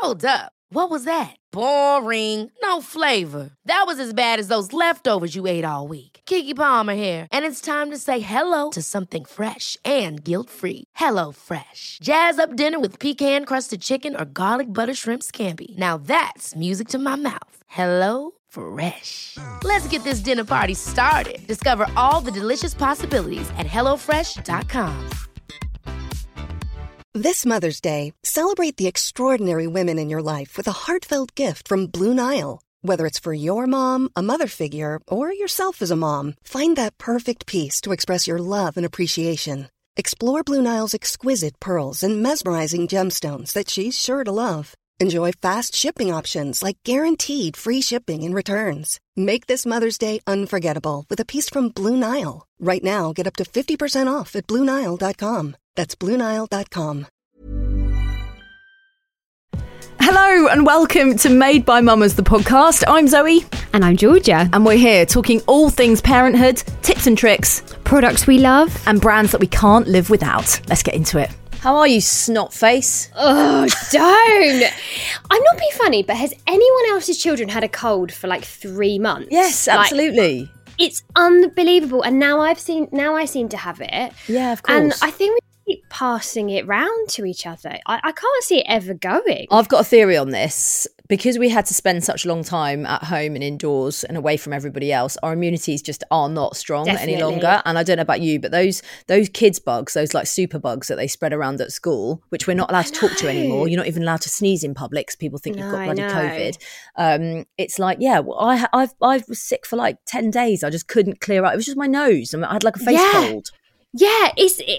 Hold up. What was that? Boring. No flavor. That was as bad as those leftovers you ate all week. Keke Palmer here, and it's time to say hello to something fresh and guilt-free. Hello Fresh. Jazz up dinner with pecan-crusted chicken or garlic butter shrimp scampi. Now that's music to my mouth. Hello Fresh. Let's get this dinner party started. Discover all the delicious possibilities at hellofresh.com. This Mother's Day, celebrate the extraordinary women in your life with a heartfelt gift from Blue Nile. Whether it's for your mom, a mother figure, or yourself as a mom, find that perfect piece to express your love and appreciation. Explore Blue Nile's exquisite pearls and mesmerizing gemstones that she's sure to love. Enjoy fast shipping options like guaranteed free shipping and returns. Make this Mother's Day unforgettable with a piece from Blue Nile. Right now, get up to 50% off at BlueNile.com. That's BlueNile.com. Hello and welcome to Made by Mamas, the podcast. I'm Zoe. And I'm Georgia. And we're here talking all things parenthood, tips and tricks, products we love, and brands that we can't live without. Let's get into it. How are you, snot face? Oh, don't. I'm not being funny, but has anyone else's children had a cold for like 3 months? Yes, absolutely. Like, it's unbelievable. And now I seem to have it. Yeah, of course. And I think we keep passing it round to each other. I can't see it ever going. I've got a theory on this. Because we had to spend such a long time at home and indoors and away from everybody else, our immunities just are not strong any longer. And I don't know about you, but those kids bugs, those like super bugs that they spread around at school, which we're not allowed to talk to anymore. You're not even allowed to sneeze in public because people think you've got bloody COVID. It's like, I was sick for like 10 days. I just couldn't clear out. It was just my nose. I had like a face cold. Yeah,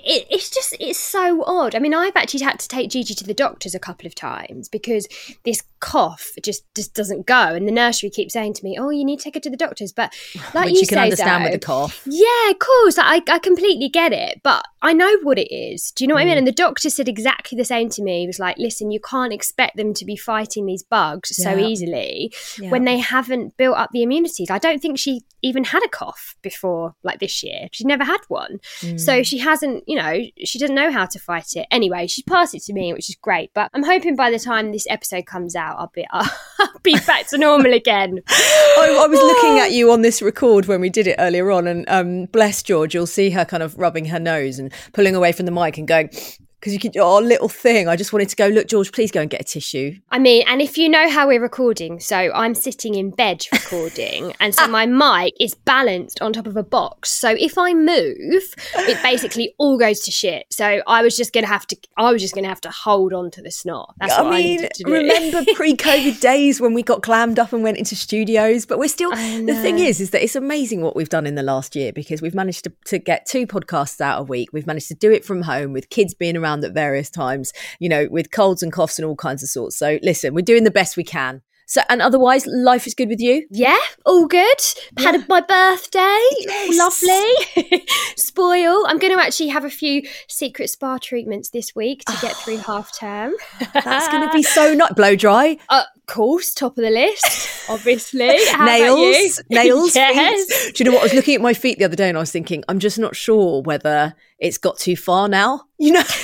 it's so odd. I mean, I've actually had to take Gigi to the doctors a couple of times because this cough just doesn't go. And the nursery keeps saying to me, "Oh, you need to take her to the doctors." But like which you can understand with the cough. Yeah, of course. I completely get it. But I know what it is. Do you know what I mean? And the doctor said exactly the same to me. He was like, "Listen, you can't expect them to be fighting these bugs so easily when they haven't built up the immunities." I don't think she even had a cough before, like this year. She's never had one. So she hasn't, she doesn't know how to fight it. Anyway, she's passed it to me, which is great. But I'm hoping by the time this episode comes out, I'll be back to normal again. I was looking at you on this record when we did it earlier on, and bless George, you'll see her kind of rubbing her nose and pulling away from the mic and going, because you can, little thing. I just wanted to go, look, George, please go and get a tissue. I mean, and if you know how we're recording, so I'm sitting in bed recording, and so my mic is balanced on top of a box. So if I move, it basically all goes to shit. So I was just going to have to hold on to the snot. That's what I needed to do. Remember pre-COVID days when we got clammed up and went into studios? But we're still, the thing is that it's amazing what we've done in the last year, because we've managed to get 2 podcasts out a week. We've managed to do it from home with kids being around at various times, with colds and coughs and all kinds of sorts. So listen, we're doing the best we can. So, and otherwise, life is good with you? Yeah, all good. Had my birthday. Yes. Lovely. Spoil. I'm going to actually have a few secret spa treatments this week to get through half term. That's going to be so nice. Blow dry. Of course, top of the list, obviously. Nails. Yes. Feet. Do you know what? I was looking at my feet the other day and I was thinking, I'm just not sure whether it's got too far now. You'd have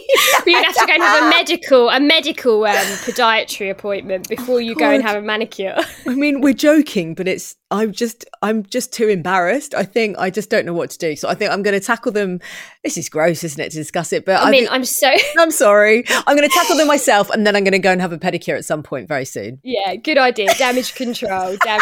to go and have a medical podiatry appointment before you go and have a manicure. I mean, we're joking, but I'm just too embarrassed. I think I just don't know what to do. So I think I'm going to tackle them. This is gross, isn't it, to discuss it? But I'm sorry. I'm going to tackle them myself, and then I'm going to go and have a pedicure at some point very soon. Yeah, good idea. Damage control. But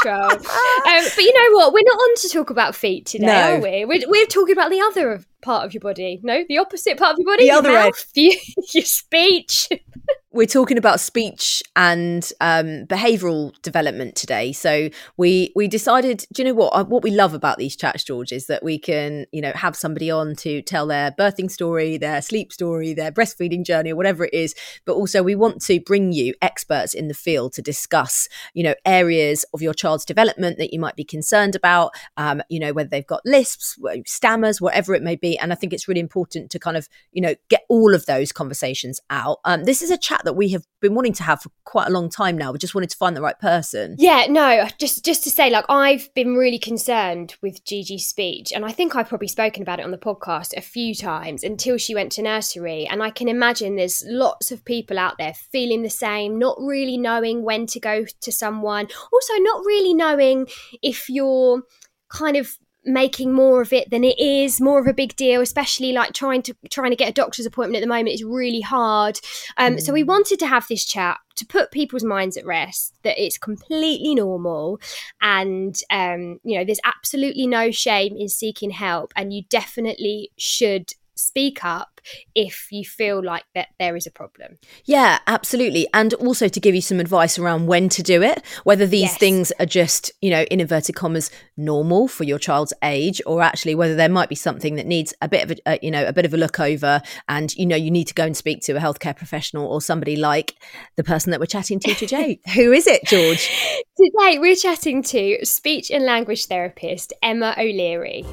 you know what? We're not on to talk about feet today, are we? We're talking about the other part of your body. No, the opposite part of your body. The other mouth, your speech. We're talking about speech and behavioural development today. So we decided, do you know what we love about these chats, George, is that we can, have somebody on to tell their birthing story, their sleep story, their breastfeeding journey, or whatever it is. But also we want to bring you experts in the field to discuss, areas of your child's development that you might be concerned about, whether they've got lisps, stammers, whatever it may be. And I think it's really important to kind of, get all of those conversations out. This is a chat chat that we have been wanting to have for quite a long time now. We just wanted to find the right person. Yeah, no, just to say, like, I've been really concerned with Gigi's speech, and I think I've probably spoken about it on the podcast a few times until she went to nursery. And I can imagine there's lots of people out there feeling the same, not really knowing when to go to someone, also not really knowing if you're kind of making more of it than it is, more of a big deal, especially like trying to get a doctor's appointment at the moment is really hard. So we wanted to have this chat to put people's minds at rest that it's completely normal, and there's absolutely no shame in seeking help, and you definitely should speak up if you feel like that there is a problem. Yeah, absolutely. And also to give you some advice around when to do it, whether these things are just, in inverted commas, normal for your child's age, or actually whether there might be something that needs a bit of a bit of a look over, and you need to go and speak to a healthcare professional or somebody like the person that we're chatting to today. Who is it, George? Today we're chatting to speech and language therapist Emma O'Leary.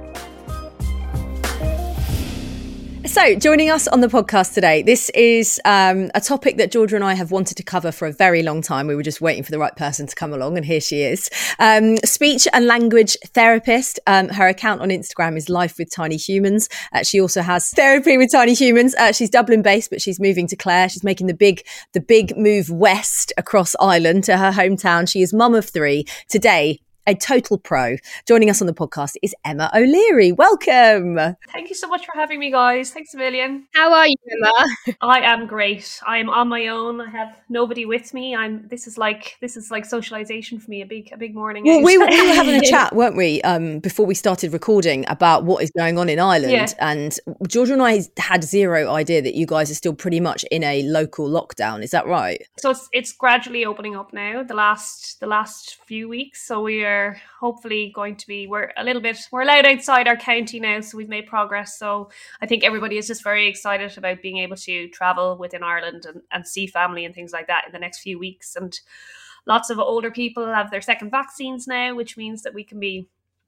So, joining us on the podcast today, this is a topic that Georgia and I have wanted to cover for a very long time. We were just waiting for the right person to come along, and here she is. Speech and language therapist. Her account on Instagram is Life with Tiny Humans. She also has Therapy with Tiny Humans. She's Dublin based, but she's moving to Clare. She's making the big move west across Ireland to her hometown. She is mum of 3. Today, a total pro. Joining us on the podcast is Emma O'Leary. Welcome. Thank you so much for having me, guys. Thanks a million. How are you, Emma? I am great. I am on my own. I have nobody with me. This is like socialization for me. A big morning. Well, we were having a chat, weren't we, before we started recording about what is going on in Ireland. Yeah. And Georgia and I had zero idea that you guys are still pretty much in a local lockdown. Is that right? So it's gradually opening up now. The last few weeks. So we're hopefully going to be, we're allowed outside our county now, so we've made progress. So I think everybody is just very excited about being able to travel within Ireland and see family and things like that in the next few weeks. And lots of older people have their second vaccines now, which means that we can be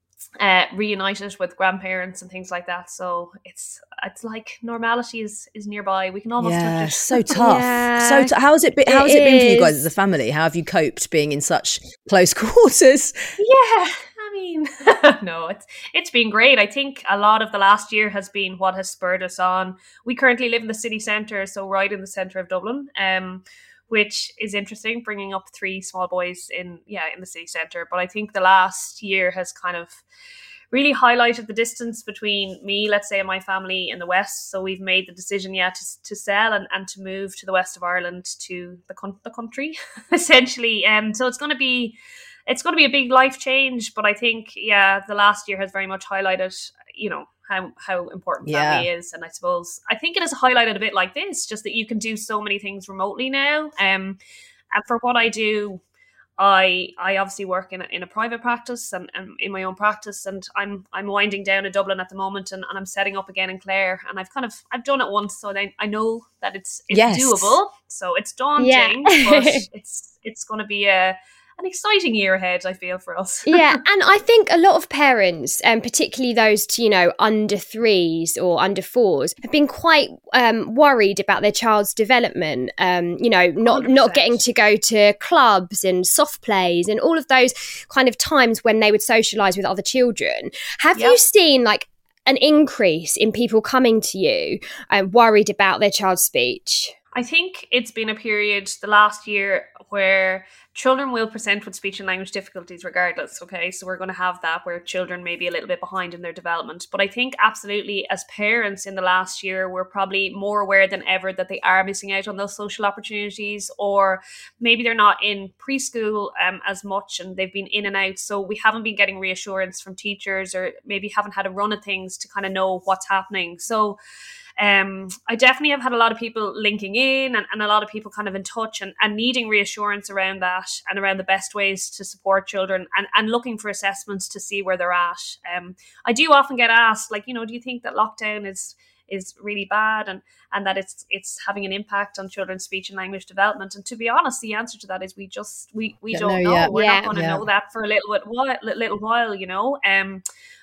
reunited with grandparents and things like that. So it's like normality is nearby. We can almost touch it. So tough. Yeah. So how has it been for you guys as a family? How have you coped being in such close quarters? Yeah, I mean, no, it's been great. I think a lot of the last year has been what has spurred us on. We currently live in the city centre, so right in the centre of Dublin, which is interesting, bringing up 3 small boys in the city centre. But I think the last year has kind of really highlighted the distance between me, let's say, and my family in the West. So we've made the decision, to sell and to move to the west of Ireland, to the country, essentially. So it's going to be a big life change. But I think, the last year has very much highlighted, how important family is. And I think it has highlighted a bit like this, just that you can do so many things remotely now. And for what I do, I obviously work in a private practice and in my own practice, and I'm winding down in Dublin at the moment, and I'm setting up again in Clare, and I've done it once, so I know that it's doable. So it's daunting, but it's going to be an exciting year ahead, I feel, for us. Yeah, and I think a lot of parents, particularly those under 3s or under 4s, have been quite worried about their child's development. Not getting to go to clubs and soft plays and all of those kind of times when they would socialise with other children. Have you seen an increase in people coming to you worried about their child's speech? I think it's been a period the last year where children will present with speech and language difficulties regardless, okay? So we're going to have that where children may be a little bit behind in their development. But I think absolutely as parents in the last year, we're probably more aware than ever that they are missing out on those social opportunities, or maybe they're not in preschool as much and they've been in and out. So we haven't been getting reassurance from teachers, or maybe haven't had a run of things to kind of know what's happening. So I definitely have had a lot of people linking in and a lot of people kind of in touch and needing reassurance around that and around the best ways to support children and looking for assessments to see where they're at. I do often get asked, do you think that lockdown is really bad and that it's having an impact on children's speech and language development? And to be honest, the answer to that is we don't know. We're not going to know that for a little while,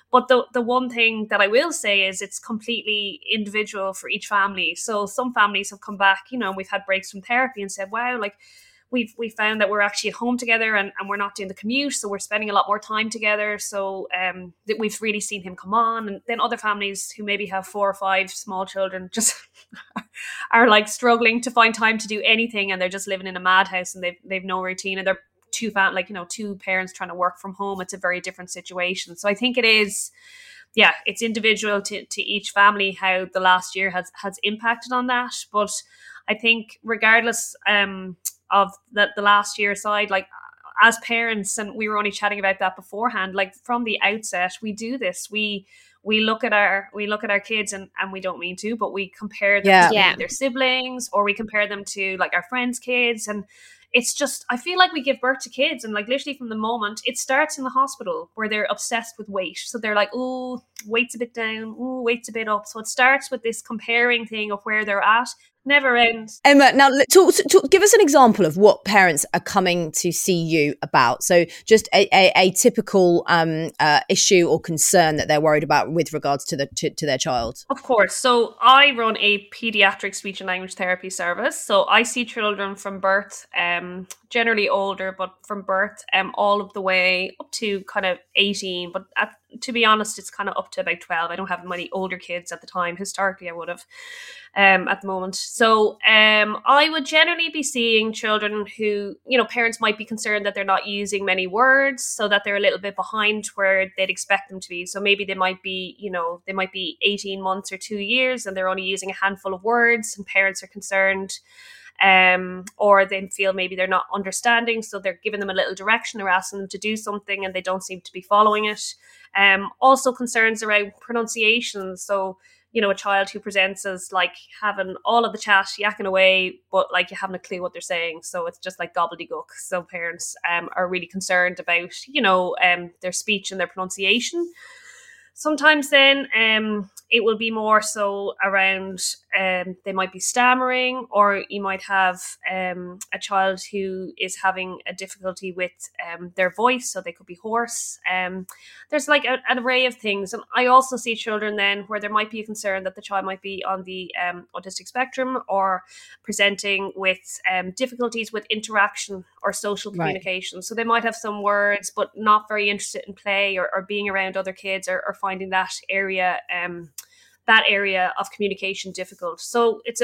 But the one thing that I will say is it's completely individual for each family. So some families have come back, you know, and we've had breaks from therapy and said, wow, like we found that we're actually at home together and we're not doing the commute. So we're spending a lot more time together. So that we've really seen him come on. And then other families who maybe have 4 or 5 small children just are like struggling to find time to do anything. And they're just living in a madhouse and they've no routine, and they're two parents trying to work from home. It's a very different situation. So I think it is, it's individual to each family how the last year has impacted on that. But I think regardless of the last year side, like as parents, and we were only chatting about that beforehand, like from the outset, we do this. We look at our kids and we don't mean to, but we compare them to their siblings, or we compare them to like our friends' kids. And it's just, I feel like we give birth to kids, and like literally from the moment it starts in the hospital where they're obsessed with weight. So they're like, oh, weight's a bit down, oh, weight's a bit up. So it starts with this comparing thing of where they're at. Never ends. Emma, now give us an example of what parents are coming to see you about. So just a typical issue or concern that they're worried about with regards to their child. Of course. So I run a pediatric speech and language therapy service. So I see children from birth, generally older, but from birth all of the way up to kind of 18. But to be honest, it's kind of up to about 12. I don't have many older kids at the time. Historically, I would have at the moment. So I would generally be seeing children who, you know, parents might be concerned that they're not using many words, so that they're a little bit behind where they'd expect them to be. So maybe they might be 18 months or 2 years and they're only using a handful of words, and parents are concerned. Or they feel maybe they're not understanding, so they're giving them a little direction, they're asking them to do something and they don't seem to be following it. Also concerns around pronunciation. So, you know, a child who presents as like having all of the chat, yakking away, but like you haven't a clue what they're saying. So it's just like gobbledygook. So parents are really concerned about, you know, their speech and their pronunciation. Sometimes then it will be more so around they might be stammering, or you might have a child who is having a difficulty with their voice, so they could be hoarse. There's like an array of things. And I also see children then where there might be a concern that the child might be on the autistic spectrum, or presenting with difficulties with interaction or social communication. Right. So they might have some words, but not very interested in play or being around other kids, or finding that area of communication difficult. So it's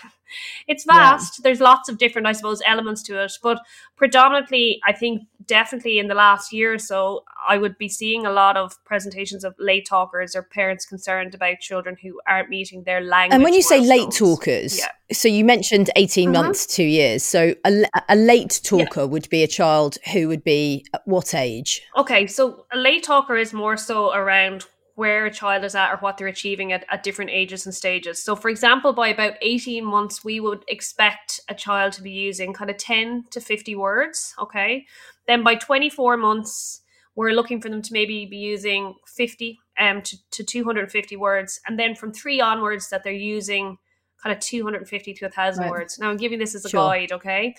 vast. Yeah. There's lots of different, I suppose, elements to it. But predominantly, I think definitely in the last year or so, I would be seeing a lot of presentations of late talkers or parents concerned about children who aren't meeting their language. And when you say late talkers, so you mentioned 18 months, 2 years. So a late talker would be a child who would be at what age? Okay, so a late talker is more so around where a child is at or what they're achieving at different ages and stages. So for example, by about 18 months, we would expect a child to be using kind of 10 to 50 words. Okay. Then by 24 months, we're looking for them to maybe be using 50 to 250 words. And then from 3 onwards, that they're using kind of 250 to 1,000 words. Now I'm giving this as a guide, okay?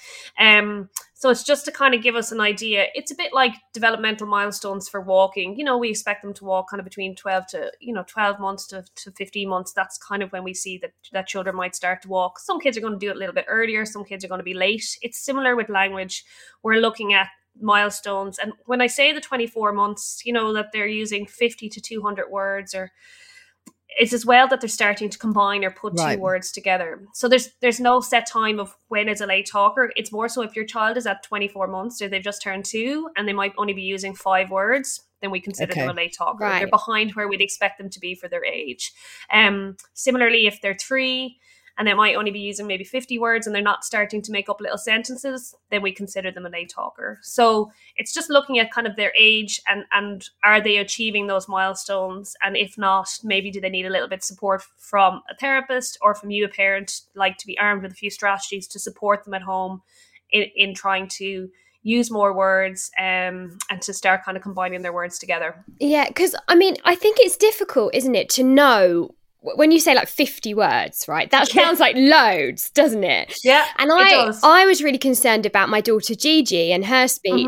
So it's just to kind of give us an idea. It's a bit like developmental milestones for walking. You know, we expect them to walk kind of between 12 months to 15 months. That's kind of when we see that children might start to walk. Some kids are going to do it a little bit earlier. Some kids are going to be late. It's similar with language. We're looking at milestones. And when I say the 24 months, you know, that they're using 50 to 200 words, or it's as well that they're starting to combine or put two words together. So there's no set time of when is a late talker. It's more so if your child is at 24 months or they've just turned 2 and they might only be using 5 words, then we consider them a late talker. Right. They're behind where we'd expect them to be for their age. Similarly, if they're 3 and they might only be using maybe 50 words and they're not starting to make up little sentences, then we consider them a late talker. So it's just looking at kind of their age and are they achieving those milestones? And if not, maybe do they need a little bit of support from a therapist or from you, a parent, like to be armed with a few strategies to support them at home in trying to use more words and to start kind of combining their words together. Yeah, because I mean, I think it's difficult, isn't it, to know when you say like 50 words, right? That sounds like loads, doesn't it? Yeah, and I was really concerned about my daughter Gigi and her speech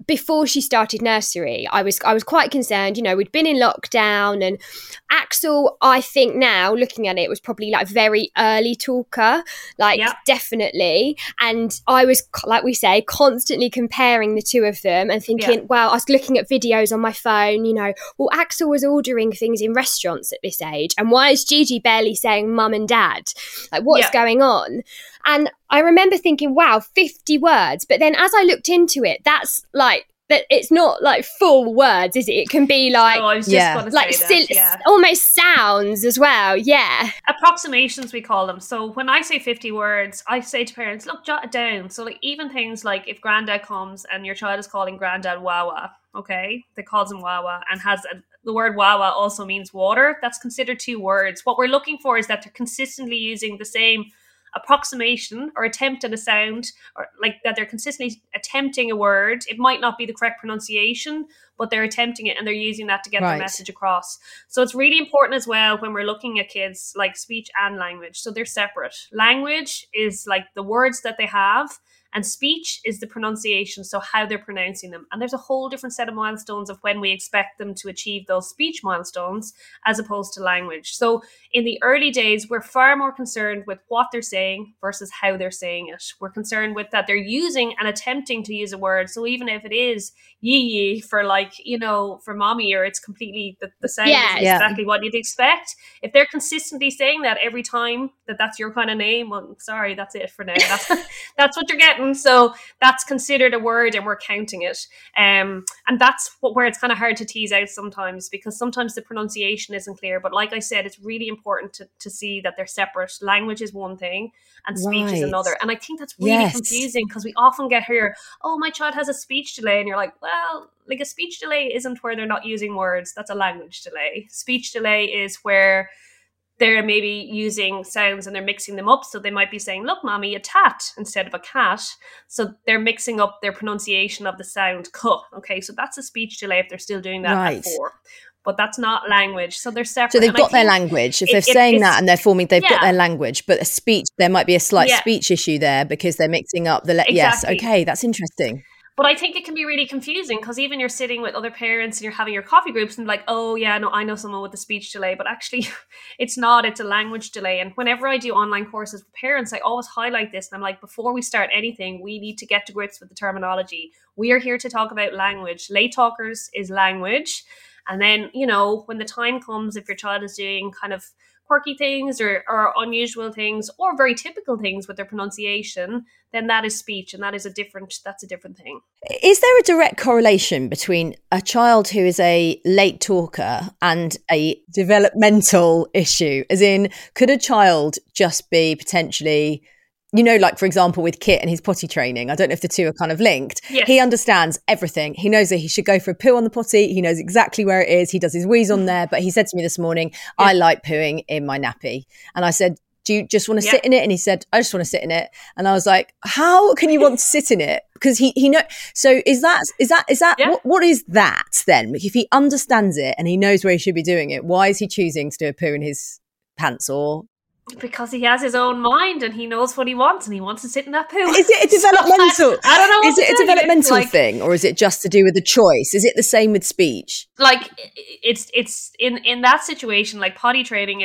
before she started nursery, I was quite concerned. You know, we'd been in lockdown, and Axel, I think now looking at it, was probably like very early talker, like definitely. And I was, like we say, constantly comparing the two of them and thinking, well, I was looking at videos on my phone, you know, well, Axel was ordering things in restaurants at this age, and why is Gigi barely saying mum and dad? Like, what's going on? And I remember thinking, wow, 50 words. But then as I looked into it, that's like, that it's not like full words, is it? It can be like, I was just going to like say that, almost sounds as well. Yeah. Approximations, we call them. So when I say 50 words, I say to parents, look, jot it down. So like even things like if granddad comes and your child is calling granddad Wawa, okay, they calls him Wawa and the word Wawa also means water. That's considered 2 words. What we're looking for is that they're consistently using the same approximation or attempt at a sound, or like that they're consistently attempting a word. It might not be the correct pronunciation, but they're attempting it and they're using that to get their message across. So it's really important as well when we're looking at kids, like speech and language. So they're separate. Language is like the words that they have, and speech is the pronunciation, so how they're pronouncing them. And there's a whole different set of milestones of when we expect them to achieve those speech milestones as opposed to language. So in the early days, we're far more concerned with what they're saying versus how they're saying it. We're concerned with that they're using and attempting to use a word. So even if it is yee for like, you know, for mommy, or it's completely the sound is exactly what you'd expect. If they're consistently saying that every time that's your kind of name, well, sorry, that's it for now. That's what you're getting. So that's considered a word and we're counting it. And that's where it's kind of hard to tease out sometimes, because sometimes the pronunciation isn't clear. But like I said, it's really important to see that they're separate. Language is one thing and speech is another. And I think that's really confusing, because we often get here, oh, my child has a speech delay. And you're like, well, like a speech delay isn't where they're not using words. That's a language delay. Speech delay is where they're maybe using sounds and they're mixing them up. So they might be saying, look, mommy, a tat instead of a cat. So they're mixing up their pronunciation of the sound "k." Okay, so that's a speech delay if they're still doing that at 4. But that's not language. So they're separate. So they've got their language. If they're saying that and they're forming, they've got their language. But a speech, there might be a slight speech issue there because they're mixing up the... Yes, okay, that's interesting. But I think it can be really confusing, because even you're sitting with other parents and you're having your coffee groups and like, oh yeah, no, I know someone with a speech delay, but actually it's not, it's a language delay. And whenever I do online courses with parents, I always highlight this. And I'm like, before we start anything, we need to get to grips with the terminology. We are here to talk about language. Late talkers is language. And then, you know, when the time comes, if your child is doing kind of quirky things or unusual things or very typical things with their pronunciation, then that is speech, and that's a different thing. Is there a direct correlation between a child who is a late talker and a developmental issue? As in, could a child just be potentially, you know, like for example with Kit and his potty training, I don't know if the two are kind of linked. Yes. He understands everything. He knows that he should go for a poo on the potty. He knows exactly where it is. He does his wheeze on there. But he said to me this morning, I like pooing in my nappy. And I said, do you just want to sit in it? And he said, I just want to sit in it. And I was like, how can you want to sit in it? Because he know. So is that what is that then? If he understands it and he knows where he should be doing it, why is he choosing to do a poo in his pants? Or because he has his own mind and he knows what he wants and he wants to sit in that poo. Is it a developmental? I don't know. Is it a developmental thing, or is it just to do with the choice? Is it the same with speech? Like it's in that situation, like potty training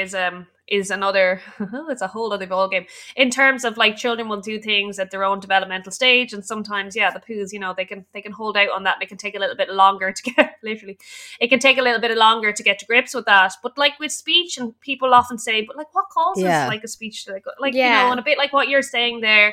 is another, it's a whole other ballgame in terms of like children will do things at their own developmental stage, and sometimes the poos, you know, they can hold out on that, and it can take a little bit longer to get it can take a little bit longer to get to grips with that. But like with speech, and people often say, but like what causes like a speech to like you know, and a bit like what you're saying there,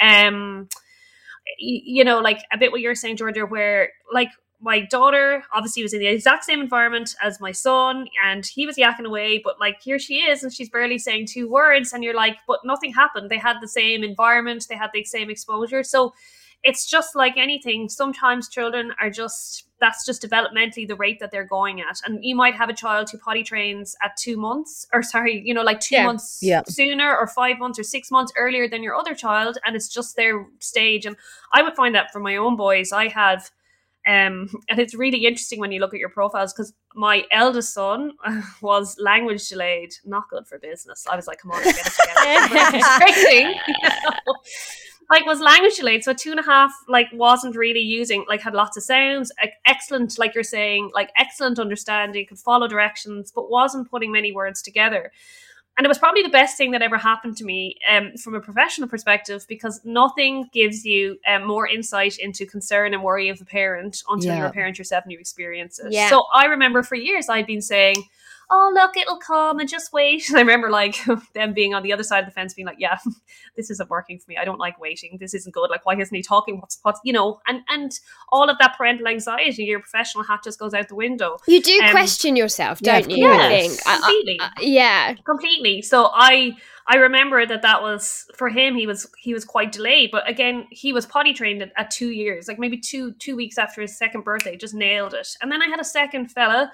you know, like a bit what you're saying, Georgia, where like my daughter obviously was in the exact same environment as my son, and he was yakking away, but like here she is and she's barely saying 2 words, and you're like, but nothing happened. They had the same environment, they had the same exposure. So it's just like anything. Sometimes children are that's just developmentally the rate that they're going at. And you might have a child who potty trains at 2 months, or sorry, you know, like 2 months sooner, or 5 months or 6 months earlier than your other child, and it's just their stage. And I would find that for my own boys. I have and it's really interesting when you look at your profiles, because my eldest son was language delayed, not good for business. I was like, come on, get it together. It's frustrating, you know? like was language delayed. So 2.5, like wasn't really using, like had lots of sounds, excellent, like you're saying, like excellent understanding, could follow directions, but wasn't putting many words together. And it was probably the best thing that ever happened to me from a professional perspective, because nothing gives you more insight into concern and worry of the parent until you're a parent yourself and you experience it. Yeah. So I remember for years I'd been saying, oh, look, it'll come and just wait. And I remember like them being on the other side of the fence being like, yeah, this isn't working for me. I don't like waiting. This isn't good. Like, why isn't he talking? What's you know, and all of that parental anxiety, your professional hat just goes out the window. You do question yourself, don't you? Yeah, I think. Completely. Yeah. Completely. So I remember that was, for him, he was quite delayed. But again, he was potty trained at 2 years, like maybe two weeks after his second birthday, just nailed it. And then I had a second fella,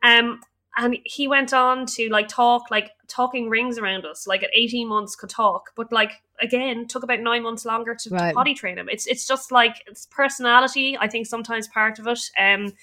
and he went on to like talk, like talking rings around us, like at 18 months could talk, but like again took about 9 months longer to potty train him. It's just like, it's personality, I think, sometimes part of it.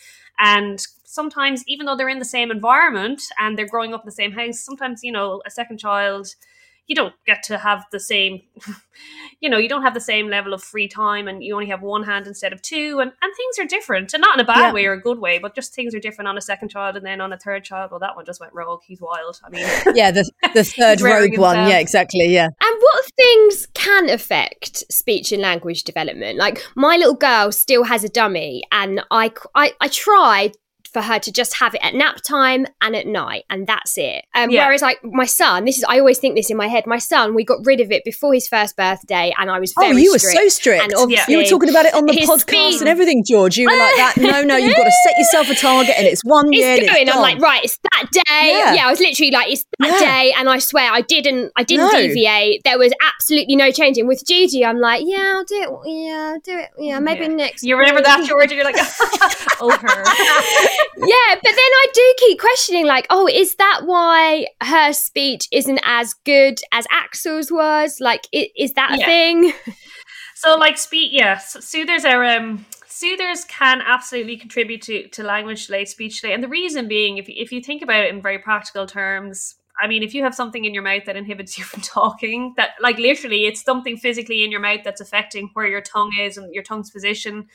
And sometimes, even though they're in the same environment and they're growing up in the same house, sometimes, you know, a second child, you don't get to have the same, you know, you don't have the same level of free time, and you only have one hand instead of two, and things are different, and not in a bad way or a good way, but just things are different on a second child, and then on a third child, well, that one just went rogue. He's wild. I mean, yeah, the third rogue one. Yeah, exactly. Yeah. And what things can affect speech and language development? Like, my little girl still has a dummy, and I tried for her to just have it at nap time and at night, and that's it. Whereas like my son, I always think this in my head, my son, we got rid of it before his first birthday, and I was very strict. Oh, you were so strict. And obviously, you were talking about it on the podcast and everything, George. You were like that, no, you've got to set yourself a target, and it's 1 year. It's I'm like, right, it's that day. Yeah, I was literally like, it's that day, and I swear I didn't deviate. There was absolutely no changing. With Gigi, I'm like, yeah, I'll do it. Yeah, I'll do it. Yeah, maybe next. You remember that, George? You're like, oh, her. Yeah, but then I do keep questioning, like, oh, is that why her speech isn't as good as Axel's was? Like, is that a thing? So, like, soothers are soothers can absolutely contribute to language delay, speech delay, and the reason being, if you think about it in very practical terms, I mean, if you have something in your mouth that inhibits you from talking, that, like, literally, it's something physically in your mouth that's affecting where your tongue is and your tongue's position.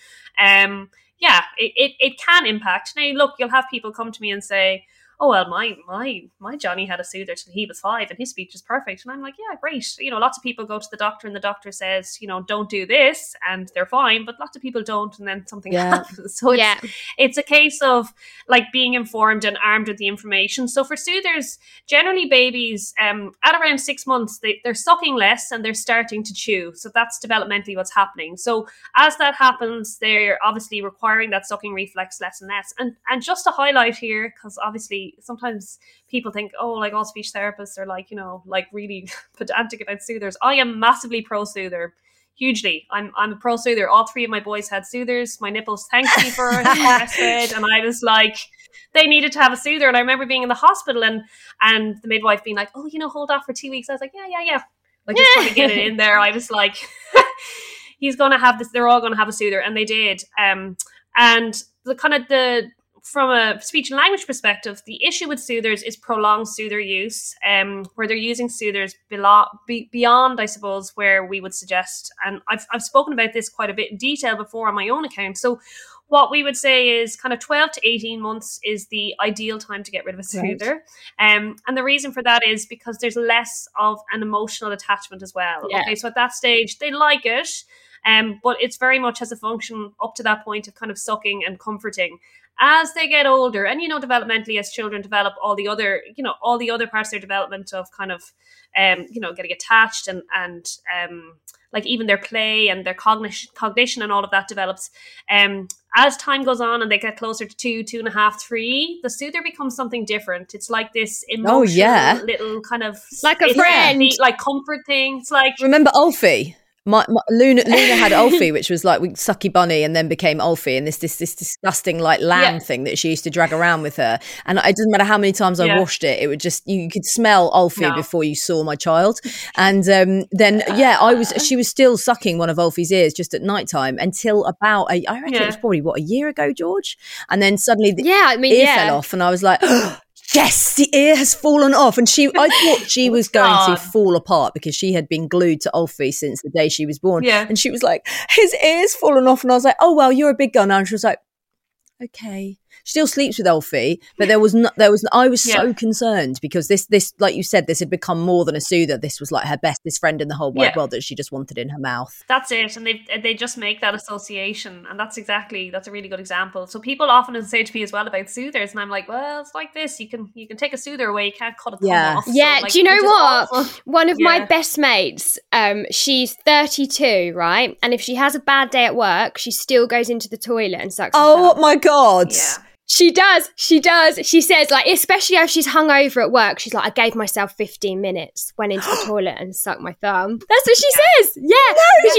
It can impact. Now, look, you'll have people come to me and say, oh, well, my Johnny had a soother till he was 5 and his speech is perfect. And I'm like, yeah, great. You know, lots of people go to the doctor and the doctor says, you know, don't do this, and they're fine, but lots of people don't, and then something happens. So it's a case of like being informed and armed with the information. So for soothers, generally babies at around 6 months, they're sucking less and they're starting to chew. So that's developmentally what's happening. So as that happens, they're obviously requiring that sucking reflex less and less. And just to highlight here, because obviously sometimes people think, oh, like all speech therapists are like, you know, like really pedantic about soothers. I am massively pro-soother. Hugely. I'm a pro-soother. All 3 of my boys had soothers. My nipples thanked me for it. Breastfed, and I was like, they needed to have a soother. And I remember being in the hospital and the midwife being like, oh, you know, hold off for 2 weeks. I was like, yeah. Like, just trying to get it in there. I was like, he's going to have this. They're all going to have a soother. And they did. And from a speech and language perspective, the issue with soothers is prolonged soother use, where they're using soothers beyond, I suppose, where we would suggest. And I've spoken about this quite a bit in detail before on my own account. So what we would say is kind of 12 to 18 months is the ideal time to get rid of a soother. Right. And the reason for that is because there's less of an emotional attachment as well. Yeah. Okay, so at that stage, they like it, but it's very much has a function up to that point of kind of sucking and comforting. As they get older, and, you know, developmentally, as children develop all the other parts of their development of kind of, you know, getting attached and like even their play and their cognition and all of that develops. As time goes on and they get closer to 2, 2.5, 3, the soother becomes something different. It's like this emotional little kind of like a friend, like comfort thing. It's like, remember Ulfie? My Luna had Ulfie, which was like Sucky Bunny, and then became Ulfie, and this disgusting like lamb thing that she used to drag around with her. And it doesn't matter how many times I washed it, it would just, you could smell Ulfie before you saw my child. And she was still sucking one of Ulfie's ears just at nighttime until about I reckon it was probably a year ago, George. And then suddenly the ear fell off, and I was like, yes, the ear has fallen off. And I thought she was going to fall apart because she had been glued to Alfie since the day she was born. Yeah. And she was like, his ear's fallen off. And I was like, oh, well, you're a big girl now. And she was like, okay. Still sleeps with Alfie, but I was so concerned because this, like you said, this had become more than a soother. This was like her bestest friend in the whole wide world that she just wanted in her mouth. That's it. And they just make that association. And that's a really good example. So people often say to me as well about soothers, and I'm like, well, it's like this. You can take a soother away, you can't cut a thumb off. Yeah, so, like, do you know what? Awful. One of my best mates, she's 32, right? And if she has a bad day at work, she still goes into the toilet and sucks her thumb. My God. Yeah. She does. She says, like, especially if she's hungover at work, she's like, I gave myself 15 minutes, went into the toilet and sucked my thumb. That's what she says. Yeah. Because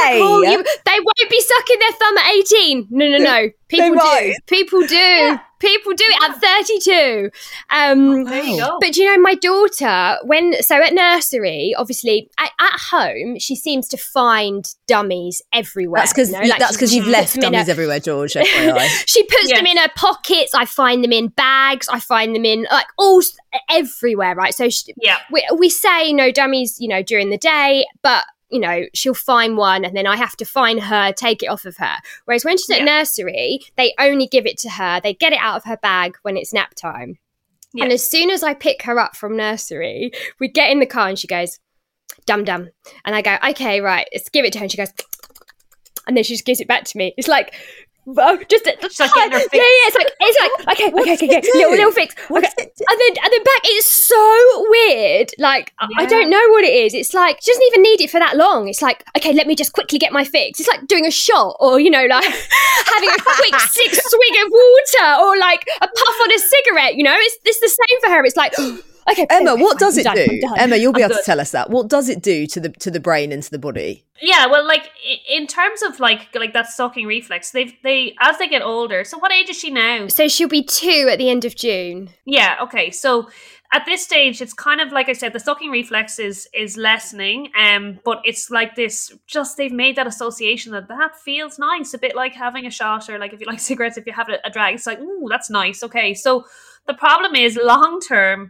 they won't be sucking their thumb at 18. No. People do. People do. Yeah. People do it at 32. There you go. But you know, my daughter, at nursery, obviously at home, she seems to find dummies everywhere. That's because you've left dummies everywhere, George. She puts them in her pockets. I find them in bags. I find them in like all everywhere. Right. So we say no dummies, you know, during the day, but you know, she'll find one and then I have to find her, take it off of her. Whereas when she's at nursery, they only give it to her. They get it out of her bag when it's nap time. Yeah. And as soon as I pick her up from nursery, we get in the car and she goes, dum dum. And I go, okay, right, let's give it to her. And she goes, and then she just gives it back to me. It's like, just like getting her fix. It's like okay, little fix. Okay. And then back, it's so weird. Like I don't know what it is. It's like she doesn't even need it for that long. It's like, okay, let me just quickly get my fix. It's like doing a shot, or you know, like having a quick 6 swig of water, or like a puff on a cigarette. You know, it's the same for her. It's like. Okay, Emma, what does it do? Emma, you'll be able to tell us that. What does it do to the brain and to the body? Yeah, well, like in terms of like that sucking reflex, they as they get older. So what age is she now? So she'll be 2 at the end of June. Yeah. Okay. So at this stage, it's kind of like I said, the sucking reflex is lessening. But it's like this. Just they've made that association that feels nice, a bit like having a shot, or like if you like cigarettes, if you have a drag, it's like, ooh, that's nice. Okay, so. The problem is long term,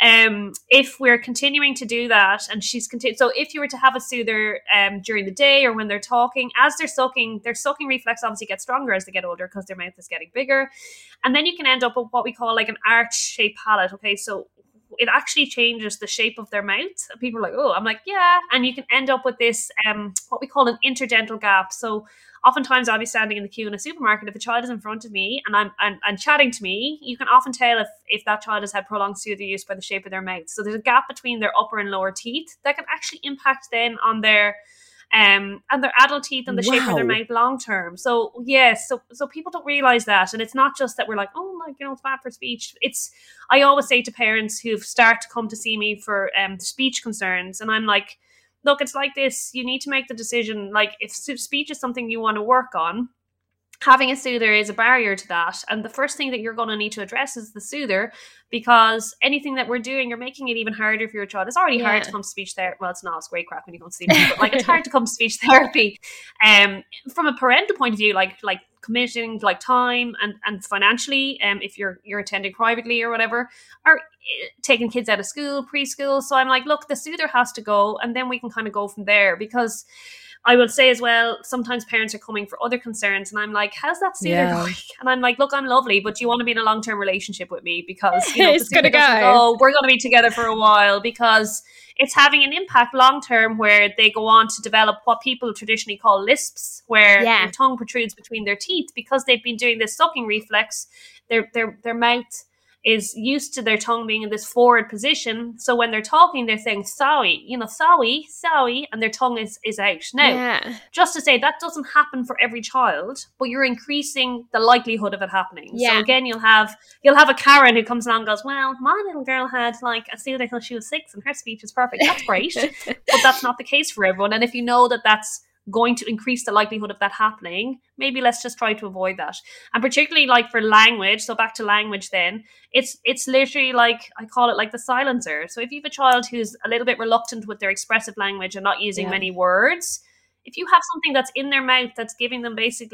if we're continuing to do that and so if you were to have a soother during the day or when they're talking, as they're sucking, their sucking reflex obviously gets stronger as they get older because their mouth is getting bigger. And then you can end up with what we call like an arch-shaped palate. Okay, so it actually changes the shape of their mouth. People are like, oh, I'm like, yeah. And you can end up with this, what we call an interdental gap. So oftentimes I'll be standing in the queue in a supermarket. If a child is in front of me and I'm chatting to me, you can often tell if that child has had prolonged soother use by the shape of their mouth. So there's a gap between their upper and lower teeth that can actually impact then on their and their adult teeth and the shape of their mouth long term. So yes, so people don't realize that, and it's not just that we're like, oh, like, you know, it's bad for speech. I always say to parents who've started to come to see me for speech concerns, and I'm like, look, it's like this. You need to make the decision. Like, if speech is something you want to work on, having a soother is a barrier to that. And the first thing that you're going to need to address is the soother, because anything that we're doing, you're making it even harder for your child. It's already hard to come to speech therapy. Well, it's not. It's great crap when you go to see me, but like, it's hard to come to speech therapy. From a parental point of view, like committing like time and financially, if you're attending privately or whatever, or taking kids out of school, preschool. So I'm like, look, the soother has to go, and then we can kind of go from there. Because I will say as well, sometimes parents are coming for other concerns, and I'm like, how's that soother going? And I'm like, look, I'm lovely, but do you want to be in a long-term relationship with me? Because, you know, it's going to go. We're going to be together for a while, because it's having an impact long-term where they go on to develop what people traditionally call lisps, where their tongue protrudes between their teeth because they've been doing this sucking reflex. Their mouth is used to their tongue being in this forward position. So when they're talking, they're saying sorry, you know, sorry, and their tongue is out. Now, just to say, that doesn't happen for every child, but you're increasing the likelihood of it happening. Yeah. So again, you'll have a Karen who comes along and goes, well, my little girl had like a soother until she was 6 and her speech is perfect. That's great. But that's not the case for everyone. And if you know that that's going to increase the likelihood of that happening, maybe let's just try to avoid that. And particularly like for language, so back to language then, it's literally like, I call it like the silencer. So if you have a child who's a little bit reluctant with their expressive language and not using many words, if you have something that's in their mouth that's giving them basically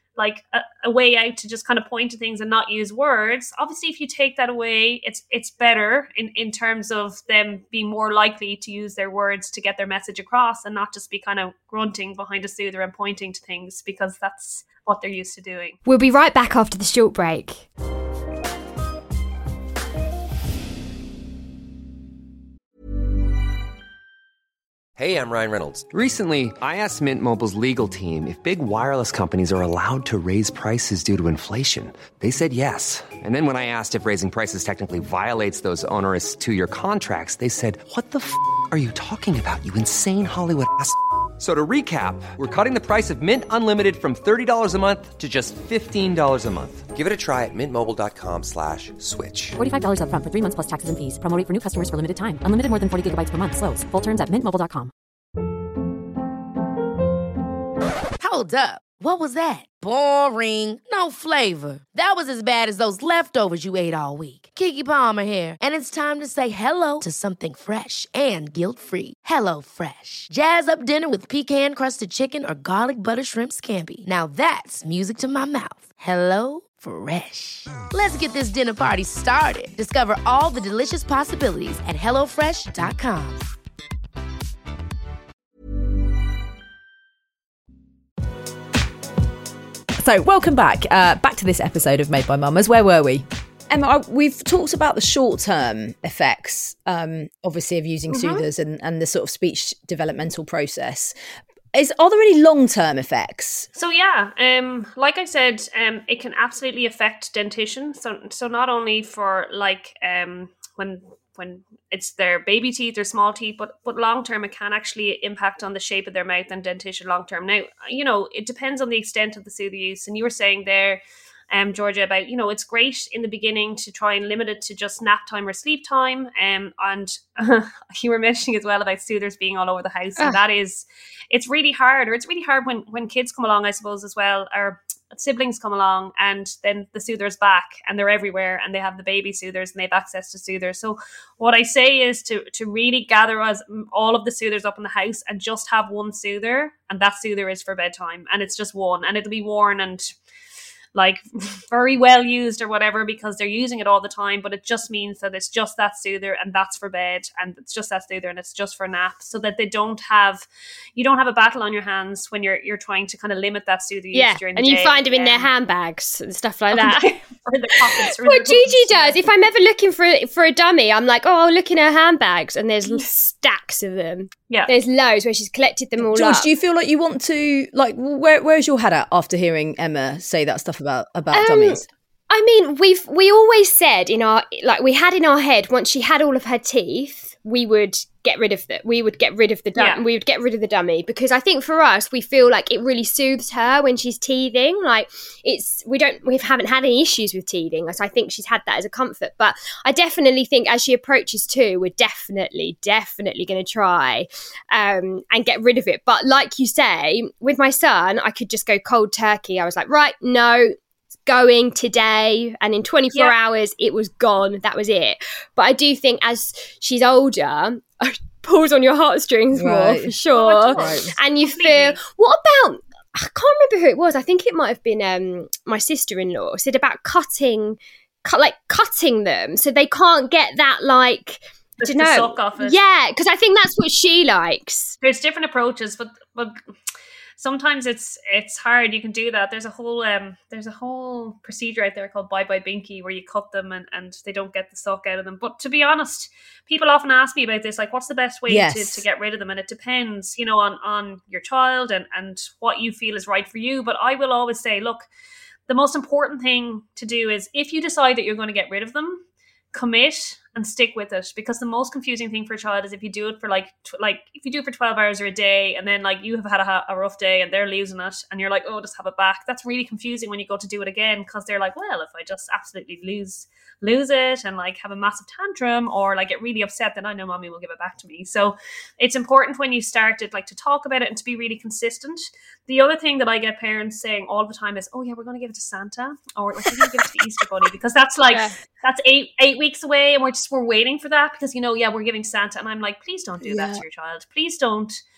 like a way out to just kind of point to things and not use words. Obviously, if you take that away, it's better in terms of them being more likely to use their words to get their message across and not just be kind of grunting behind a soother and pointing to things, because that's what they're used to doing. We'll be right back after the short break. Hey, I'm Ryan Reynolds. Recently, I asked Mint Mobile's legal team if big wireless companies are allowed to raise prices due to inflation. They said yes. And then when I asked if raising prices technically violates those onerous 2-year contracts, they said, "What the f*** are you talking about, you insane Hollywood ass?" So to recap, we're cutting the price of Mint Unlimited from $30 a month to just $15 a month. Give it a try at mintmobile.com/switch. $45 up front for 3 months plus taxes and fees. Promo rate for new customers for limited time. Unlimited more than 40 gigabytes per month. Slows full terms at mintmobile.com. Hold up. What was that? Boring. No flavor. That was as bad as those leftovers you ate all week. Keke Palmer here, and it's time to say hello to something fresh and guilt-free. HelloFresh. Jazz up dinner with pecan-crusted chicken or garlic butter shrimp scampi. Now that's music to my mouth. HelloFresh. Let's get this dinner party started. Discover all the delicious possibilities at HelloFresh.com. So, welcome back. Back to this episode of Made by Mamas. Where were we? Emma, we've talked about the short-term effects, obviously, of using soothers and the sort of speech developmental process. Are there any long-term effects? So yeah, like I said, it can absolutely affect dentition. So not only for like when it's their baby teeth or small teeth, but long term it can actually impact on the shape of their mouth and dentition long term. Now, it depends on the extent of the soother use. And you were saying there, Georgia, about, it's great in the beginning to try and limit it to just nap time or sleep time. And you were mentioning as well about soothers being all over the house. And it's really hard, or it's really hard when kids come along, I suppose, as well, or siblings come along and then the soother's back and they're everywhere and they have the baby soothers and they have access to soothers. So what I say is to really gather all of the soothers up in the house and just have one soother, and that soother is for bedtime, and it's just one, and it'll be worn and like very well used or whatever because they're using it all the time, but it just means that it's just that soother and that's for bed, and it's just that soother and it's just for nap, so that you don't have a battle on your hands when you're trying to kind of limit that soother use during the day. And you find them in their handbags and stuff like that. Or in the pockets. What Gigi does, if I'm ever looking for a dummy, I'm like, I'll look in her handbags, and there's stacks of them. Yeah, there's loads where she's collected them all George, up. do you feel like you want to, like, where's your head at after hearing Emma say that stuff about dummies? I mean, we always said we had in our head, once she had all of her teeth, we would get rid of that. We would get rid of the we would get rid of the dummy, because I think for us, we feel like it really soothes her when she's teething. Like we haven't had any issues with teething, so I think she's had that as a comfort. But I definitely think as she approaches 2, we're definitely going to try and get rid of it. But like you say, with my son, I could just go cold turkey. I was like, right, no, going today, and in 24 hours it was gone. That was it. But I do think as she's older, pulls on your heartstrings more, for sure. And you feel, what about, I can't remember who it was, I think it might have been my sister-in-law said about cutting them so they can't get that, like, the suck off it. Yeah, because I think that's what she likes. There's different approaches, but sometimes it's hard. You can do that. There's a whole procedure out there called Bye Bye Binky, where you cut them and they don't get the suck out of them. But to be honest, people often ask me about this, like, what's the best way to get rid of them? And it depends, on your child and what you feel is right for you. But I will always say, look, the most important thing to do is, if you decide that you're going to get rid of them, commit and stick with it, because the most confusing thing for a child is if you do it for if you do it for 12 hours or a day, and then like you have had a rough day and they're losing it and you're like, oh, just have it back. That's really confusing when you go to do it again, because they're like, well, if I just absolutely lose it and like have a massive tantrum or like get really upset, then I know mommy will give it back to me. So it's important when you start it, like, to talk about it and to be really consistent. The other thing that I get parents saying all the time is, oh yeah, we're going to give it to Santa, or like, we're going to give it to the Easter Bunny, because that's like that's 8 weeks away, and we're waiting for that because we're giving Santa. And I'm like, please don't do that to your child. Please don't.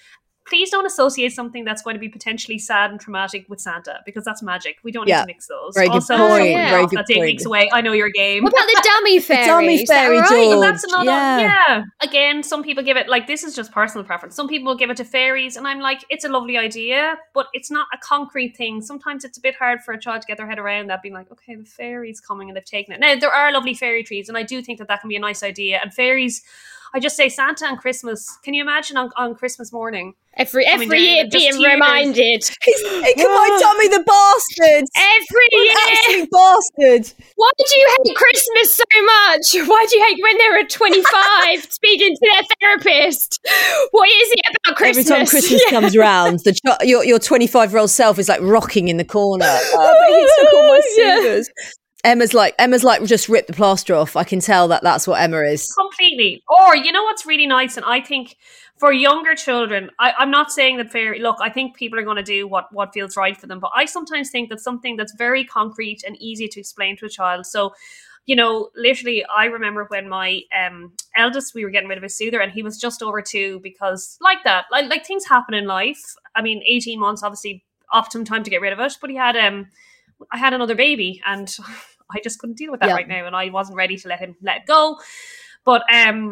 please don't associate something that's going to be potentially sad and traumatic with Santa, because that's magic. We don't need to mix those. Very also, good point. Very good that's 8 weeks away. I know your game. What about the dummy fairy? Dummy fairy, right? George. That's another, Again, some people give it, like, this is just personal preference. Some people give it to fairies, and I'm like, it's a lovely idea, but it's not a concrete thing. Sometimes it's a bit hard for a child to get their head around that, being like, okay, the fairy's coming and they've taken it. Now, there are lovely fairy trees, and I do think that can be a nice idea. And fairies, I just say Santa and Christmas. Can you imagine on Christmas morning? Every year being reminded. Come on, Tommy the bastard. Every year. Absolute bastard. Why do you hate Christmas so much? Why do you hate when they're at 25 speaking to their therapist? What is it about Christmas? Every time Christmas comes around, your 25-year-old self is like rocking in the corner. But he took all my soothers. Emma's like, just rip the plaster off. I can tell that's what Emma is. Completely. Or, you know what's really nice, and I think for younger children, I'm not saying that I think people are going to do what feels right for them, but I sometimes think that something that's very concrete and easy to explain to a child. So, you know, literally, I remember when my eldest, we were getting rid of his soother, and he was just over 2, because like things happen in life. I mean, 18 months, obviously, optimum time to get rid of it, but he had, I had another baby, and I just couldn't deal with that right now, and I wasn't ready to let it go. But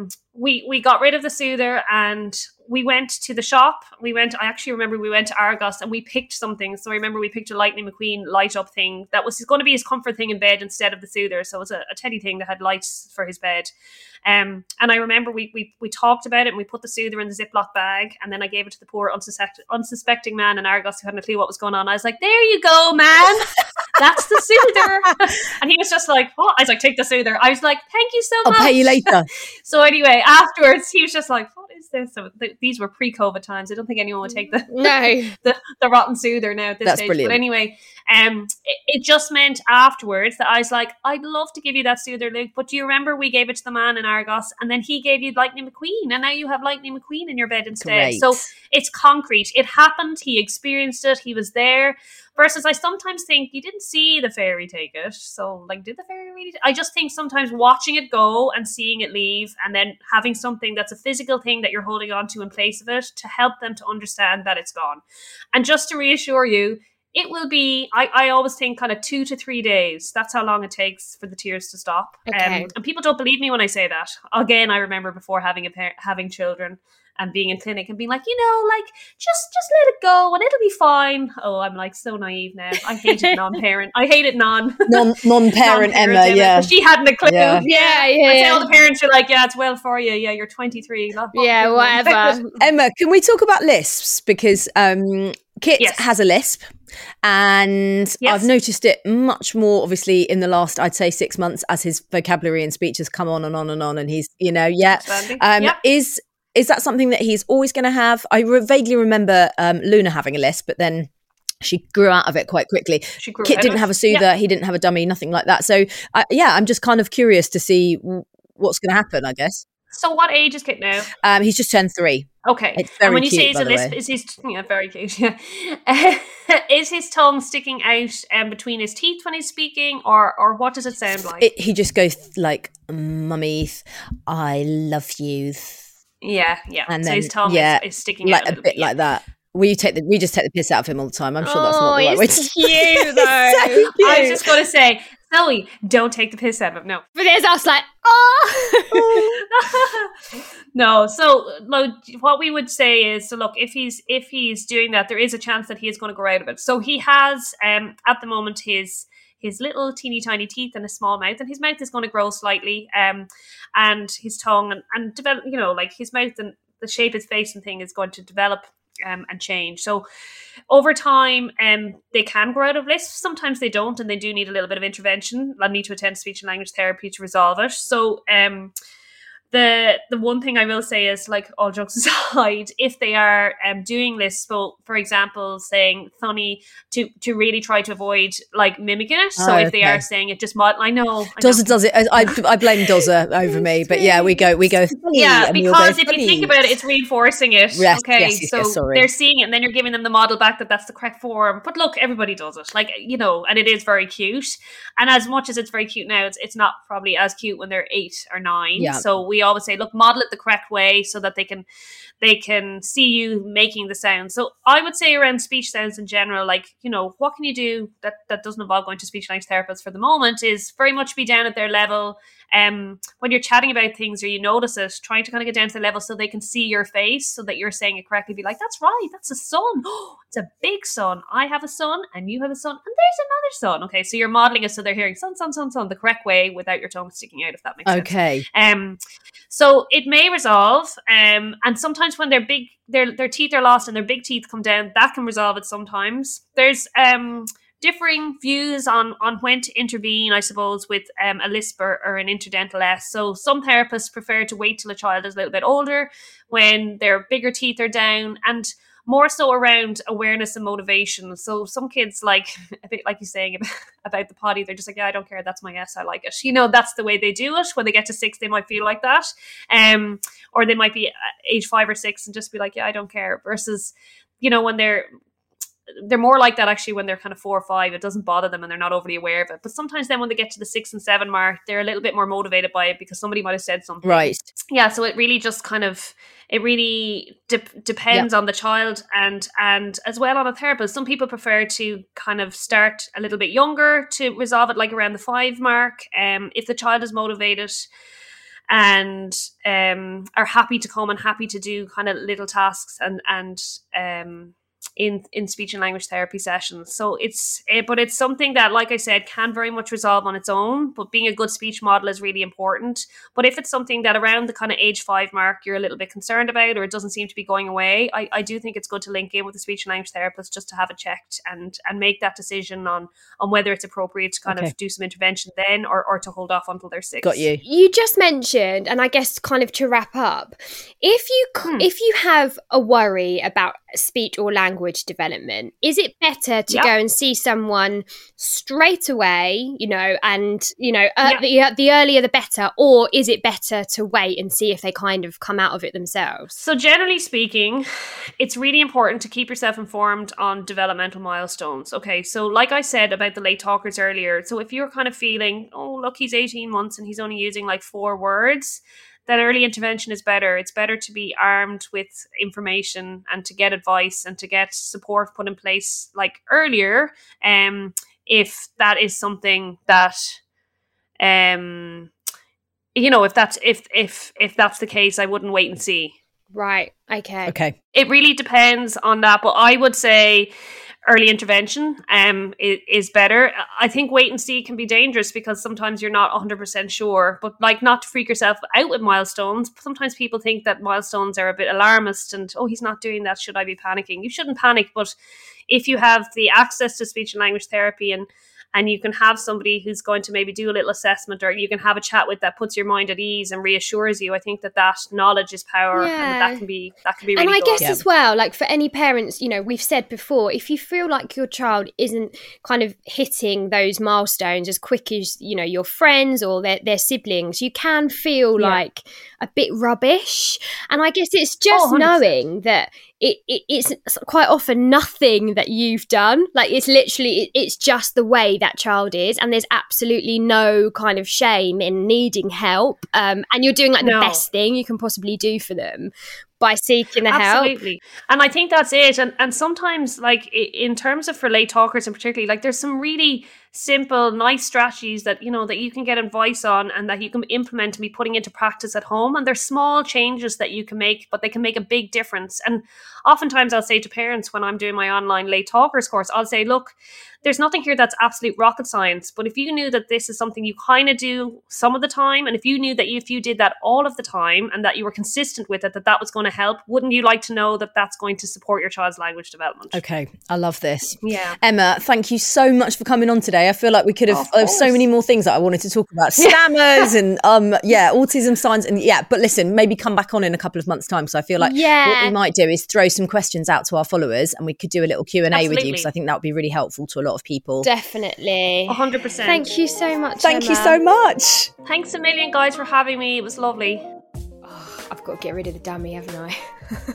we got rid of the soother, and we went to the shop. I actually remember we went to Argos and we picked something. So I remember we picked a Lightning McQueen light up thing that was going to be his comfort thing in bed instead of the soother. So it was a teddy thing that had lights for his bed. And I remember we talked about it, and we put the soother in the Ziploc bag, and then I gave it to the poor unsuspecting man in Argos who hadn't a clue what was going on. I was like, there you go, man. That's the soother. And he was just like, what? I was like, take the soother. I was like, thank you so much. I'll pay you later. So anyway, afterwards, he was just like, what is this? So these were pre-COVID times. I don't think anyone would take the rotten soother now at this stage. Brilliant. But anyway, it just meant afterwards that I was like, I'd love to give you that soother, Luke, but do you remember we gave it to the man in Argos, and then he gave you Lightning McQueen, and now you have Lightning McQueen in your bed instead. Great. So it's concrete. It happened. He experienced it. He was there. Versus I sometimes think you didn't see the fairy take it. So like, did the fairy really? I just think sometimes watching it go and seeing it leave, and then having something that's a physical thing that you're holding on to in place of it to help them to understand that it's gone. And just to reassure you, it will be, I always think kind of 2 to 3 days. That's how long it takes for the tears to stop. Okay. And people don't believe me when I say that. Again, I remember before having children and being in clinic and being like, just let it go and it'll be fine. Oh, I'm like so naive now. I hated non-parent. I hated non-parent Emma, yeah. She hadn't a clue. Yeah. I say all the parents are like, yeah, it's well for you. Yeah, you're 23. Yeah, whatever. Emma, can we talk about lisps? Because Kit has a lisp, and I've noticed it much more, obviously, in the last, I'd say, 6 months, as his vocabulary and speech has come on and on and on, and he's, Is that something that he's always going to have? I vaguely remember Luna having a lisp, but then she grew out of it quite quickly. Kit didn't have a soother. He didn't have a dummy, nothing like that. So, I'm just kind of curious to see what's going to happen, I guess. So what age is Kit now? He's just turned 3. Okay. It's very and when you cute, say it's a lisp, is his very cute? Yeah. Is his tongue sticking out between his teeth when he's speaking, or what does it sound like? He just goes like, "Mummy, I love you." Yeah. And so then, his tongue is sticking out a bit like that. We just take the piss out of him all the time. I'm sure that's not the right way to cute though. So cute. I was just going to say, Zoe, don't take the piss out of him. No. But there's us like, No. So what we would say is, so look, if he's doing that, there is a chance that he is going to grow out of it. So he has at the moment his little teeny tiny teeth and a small mouth, and his mouth is going to grow slightly, and his tongue and develop, his mouth and the shape of his face and thing is going to develop and change. So over time, they can grow out of lisp. Sometimes they don't, and they do need a little bit of intervention. They'll need to attend speech and language therapy to resolve it. So the one thing I will say is, like, all jokes aside, if they are doing lisp, so for example, saying funny, to really try to avoid like mimicking it. So if they are saying it, just I know Dozer does it. I blame Dozer over me, but yeah, we go. Yeah, because if you think about it, it's reinforcing it. Yes, okay, yes, so they're seeing it, and then you're giving them the model back that that's the correct form. But look, everybody does it, and it is very cute. And as much as it's very cute now, it's not probably as cute when they're 8 or 9. Yeah. So we we always say, look, model it the correct way so that they can see you making the sound. So I would say around speech sounds in general, like, you know, what can you do that doesn't involve going to speech language therapists for the moment is very much be down at their level. When you're chatting about things or you notice it, trying to kind of get down to the level so they can see your face so that you're saying it correctly. Be like, that's right, that's a son. Oh, it's a big son. I have a son and you have a son and there's another son. Okay, so you're modeling it so they're hearing son, son, son, son the correct way without your tongue sticking out, if that makes sense. Okay. So it may resolve, and sometimes when they're big, their teeth are lost and their big teeth come down, that can resolve it sometimes. There's differing views on when to intervene, I suppose, with a lisp or an interdental S. So some therapists prefer to wait till a child is a little bit older when their bigger teeth are down, and more so around awareness and motivation. So some kids, like a bit like you're saying about the potty, they're just like, yeah, I don't care, that's my S, I like it. You know, that's the way they do it. When they get to 6, they might feel like that. Or they might be age 5 or 6 and just be like, yeah, I don't care. Versus, you know, when they're more like that actually when they're kind of 4 or 5, it doesn't bother them and they're not overly aware of it. But sometimes then when they get to the 6 and 7 mark, they're a little bit more motivated by it because somebody might have said something. Right. Yeah, so it really just kind of, it really depends on the child and as well on a therapist. Some people prefer to kind of start a little bit younger to resolve it, like around the 5 mark. If the child is motivated and are happy to come and happy to do kind of little tasks and in speech and language therapy sessions. So it's something that, like I said, can very much resolve on its own, but being a good speech model is really important. But if it's something that around the kind of age 5 mark you're a little bit concerned about, or it doesn't seem to be going away, I do think it's good to link in with a speech and language therapist just to have it checked and make that decision on whether it's appropriate to kind of do some intervention then or to hold off until they're 6. Got you. You just mentioned, and I guess kind of to wrap up, if you have a worry about speech or language development, is it better to go and see someone straight away, you know, and, you know, the earlier the better, or is it better to wait and see if they kind of come out of it themselves? So generally speaking, it's really important to keep yourself informed on developmental milestones. Okay, so like I said about the late talkers earlier, so if you're kind of feeling, oh, look, he's 18 months and he's only using like 4 words, then early intervention is better. It's better to be armed with information and to get advice and to get support put in place like earlier. If that is something that, you know, if that's the case, I wouldn't wait and see. Right. Okay. It really depends on that, but I would say early intervention is better. I think wait and see can be dangerous because sometimes you're not 100% sure, but like not to freak yourself out with milestones. Sometimes people think that milestones are a bit alarmist and, oh, he's not doing that, should I be panicking? You shouldn't panic, but if you have the access to speech and language therapy and you can have somebody who's going to maybe do a little assessment, or you can have a chat with that puts your mind at ease and reassures you, I think that knowledge is power, and that can be really good. And I guess as well, like for any parents, you know, we've said before, if you feel like your child isn't kind of hitting those milestones as quick as, you know, your friends or their siblings, you can feel like a bit rubbish. And I guess it's just knowing that it's quite often nothing that you've done. Like it's literally, it's just the way that child is, and there's absolutely no kind of shame in needing help. And you're doing like the best thing you can possibly do for them by seeking the help. Absolutely. And I think that's it. And sometimes, like in terms of for late talkers in particular, like there's some really simple, nice strategies that, you know, that you can get advice on and that you can implement and be putting into practice at home. And there's small changes that you can make, but they can make a big difference. And oftentimes I'll say to parents when I'm doing my online late talkers course, I'll say, look, there's nothing here that's absolute rocket science, but if you knew that this is something you kind of do some of the time, and if you knew that if you did that all of the time and that you were consistent with it, that was going to help, wouldn't you like to know that that's going to support your child's language development? Okay, I love this. Yeah. Emma, thank you so much for coming on today. I feel like we could have so many more things that I wanted to talk about. Stammers and autism signs and but listen, maybe come back on in a couple of months' time. So I feel like what we might do is throw some questions out to our followers and we could do a little Q&A with you, because I think that would be really helpful to a lot of people. Definitely. 100%. Thank you so much, Thank Emma. you so much. Thanks a million, guys, for having me. It was lovely. I've got to get rid of the dummy, haven't I?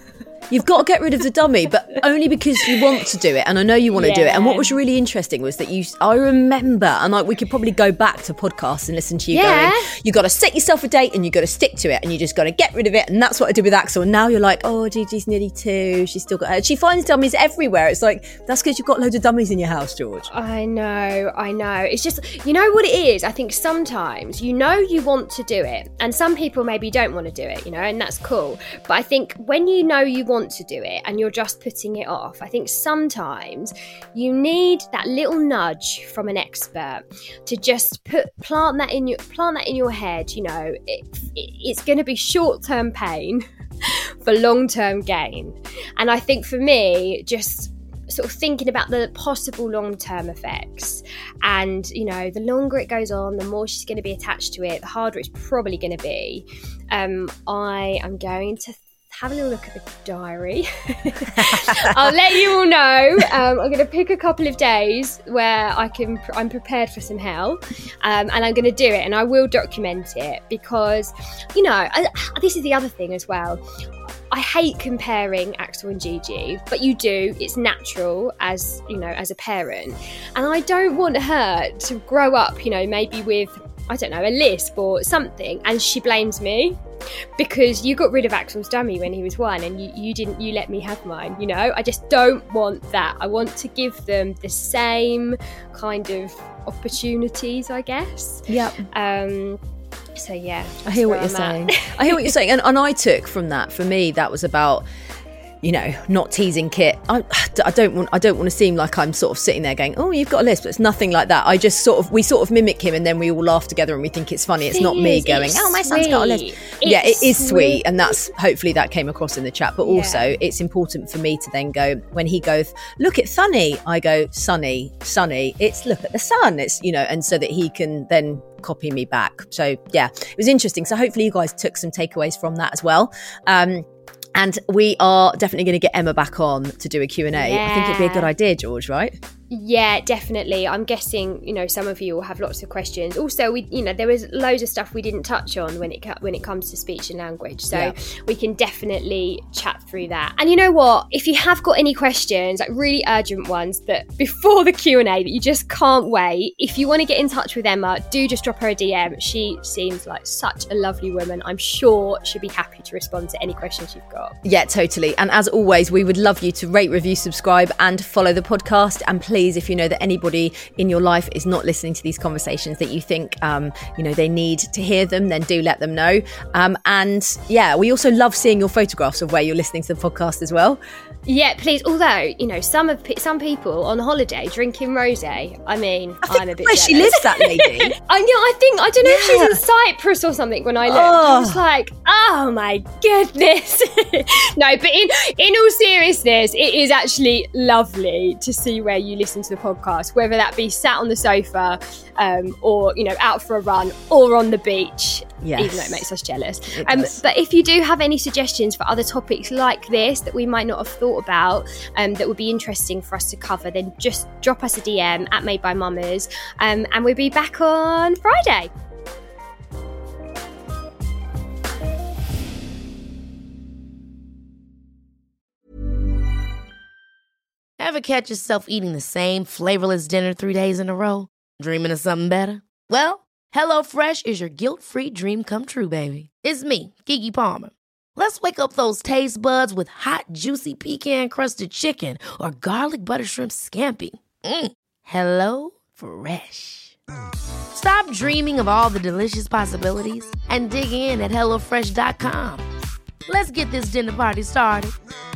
You've got to get rid of the dummy, but only because you want to do it. And I know you want to do it. And what was really interesting was that I remember, and like we could probably go back to podcasts and listen to you going, you got to set yourself a date and you got to stick to it and you just got to get rid of it. And that's what I did with Axel. And now you're like, oh, Gigi's nearly 2. She's still got her. She finds dummies everywhere. It's like, that's because you've got loads of dummies in your house, George. I know. It's just, you know what it is? I think sometimes you want to do it, and some people maybe don't want to do it, and that's cool. But I think when you know you want to do it and you're just putting it off, I think sometimes you need that little nudge from an expert to just plant that in your head. It's going to be short-term pain for long-term gain. And I think for me, just sort of thinking about the possible long-term effects, and the longer it goes on, the more she's going to be attached to it, the harder it's probably going to be. I am going to have a little look at the diary. I'll let you all know. I'm going to pick a couple of days where I'm prepared for some hell, and I'm going to do it, and I will document it, because this is the other thing as well. I hate comparing Axel and Gigi, but you do. It's natural as a parent, and I don't want her to grow up, maybe with, I don't know, a lisp or something, and she blames me because you got rid of Axel's dummy when he was 1 and you let me have mine. I just don't want that. I want to give them the same kind of opportunities, I guess. Yep. So yeah, I hear what you're saying. I hear what you're saying, and I took from that. For me, that was about not teasing Kit. I don't want to seem like I'm sort of sitting there going, oh, you've got a lisp. But it's nothing like that. We sort of mimic him, and then we all laugh together and we think it's funny. It's not me going, oh, my son's got a lisp. It is sweet, and that's hopefully that came across in the chat. But also, it's important for me to then go, when he goes, look at Sunny, I go, Sunny. It's look at the sun. It's and so that he can then copy me back. So yeah, it was interesting. So hopefully you guys took some takeaways from that as well. And we are definitely going to get Emma back on to do a Q&A. Yeah. I think it'd be a good idea, George, right? Yeah, definitely. I'm guessing, some of you will have lots of questions. Also, there was loads of stuff we didn't touch on when it comes to speech and language. So we can definitely chat through that. And you know what? If you have got any questions, like really urgent ones that before the Q&A that you just can't wait, if you want to get in touch with Emma, do just drop her a DM. She seems like such a lovely woman. I'm sure she'll be happy to respond to any questions you've got. Yeah, totally. And as always, we would love you to rate, review, subscribe and follow the podcast. And please, if you know that anybody in your life is not listening to these conversations, that you think, they need to hear them, then do let them know. And yeah, we also love seeing your photographs of where you're listening to the podcast as well. Yeah, please. Although, some people on holiday drinking rosé. I mean, I'm a bit where jealous. She lives, that lady. I don't know if she's in Cyprus or something when I looked. I was like, oh my goodness. No, but in all seriousness, it is actually lovely to see where you listen to the podcast, whether that be sat on the sofa or, out for a run or on the beach. Yes. Even though it makes us jealous. But if you do have any suggestions for other topics like this that we might not have thought about, that would be interesting for us to cover, then just drop us a DM at Made by Mamas, and we'll be back on Friday. Ever catch yourself eating the same flavorless dinner 3 days in a row? Dreaming of something better? Well, HelloFresh is your guilt-free dream come true, baby. It's me, Keke Palmer. Let's wake up those taste buds with hot, juicy pecan-crusted chicken or garlic butter shrimp scampi. Hello Fresh. Stop dreaming of all the delicious possibilities and dig in at HelloFresh.com. Let's get this dinner party started.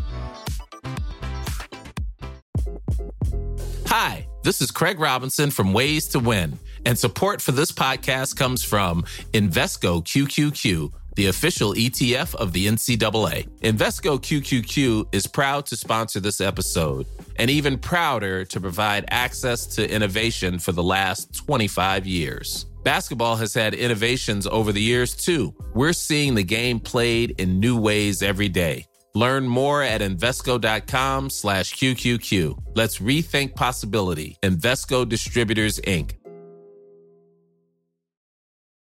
Hi, this is Craig Robinson from Ways to Win, and support for this podcast comes from Invesco QQQ, the official ETF of the NCAA. Invesco QQQ is proud to sponsor this episode, and even prouder to provide access to innovation for the last 25 years. Basketball has had innovations over the years, too. We're seeing the game played in new ways every day. Learn more at Invesco.com/QQQ. Let's rethink possibility. Invesco Distributors, Inc.